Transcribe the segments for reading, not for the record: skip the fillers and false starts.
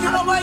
Oh my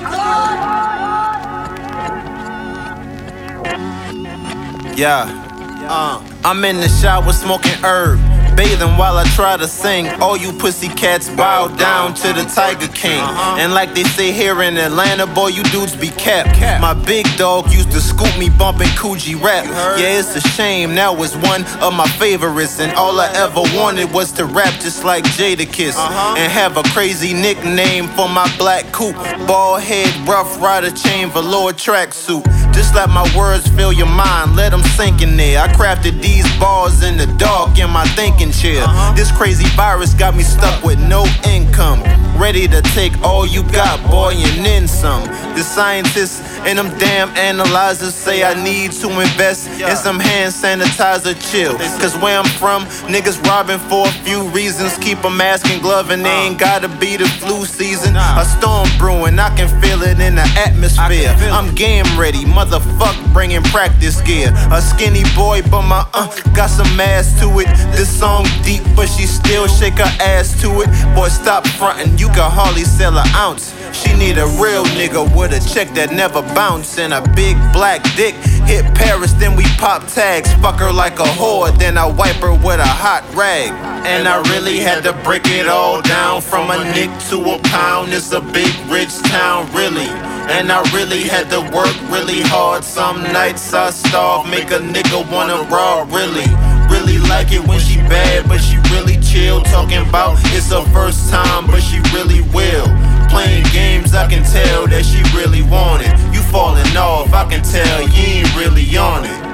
God! Yeah. I'm in the shower smoking herb, bathing while I try to sing. All you pussy cats bow down to the Tiger King. And like they say here in Atlanta, boy, you dudes be capped. My big dog used to scoop me bumping Coogee rap. Yeah, it's a shame, now it's one of my favorites. And all I ever wanted was to rap just like Jadakiss, and have a crazy nickname for my black coupe. Bald head, rough rider chain, velour tracksuit. Just let my words fill your mind, let them sink in there. I crafted these bars in the dark in my thinking chair. This crazy virus got me stuck with no income. Ready to take all you got, boy, and then some. The scientists and them damn analyzers say I need to invest in some hand sanitizer, chill. Cause where I'm from, niggas robbing for a few reasons. Keep a mask and glove and they ain't gotta be the flu season. A storm brewing, I can feel it in the atmosphere. I'm game ready, motherfuck bringing practice gear. A skinny boy, but my got some ass to it. This song deep, but she still shake her ass to it. Boy, stop frontin', you can hardly sell an ounce. She need a real nigga with a check that never bounce and a big black dick. Hit Paris, then we pop tags. Fuck her like a whore, then I wipe her with a hot rag. And I really had to break it all down, from a nick to a pound. It's a big rich town, really. And I really had to work really hard. Some nights I starve, make a nigga wanna raw, really. Really like it when she bad, but she really chill. Talking about it's her first time, but she really will. Playing games, I can tell that she really want it. You falling off, I can tell you ain't really on it.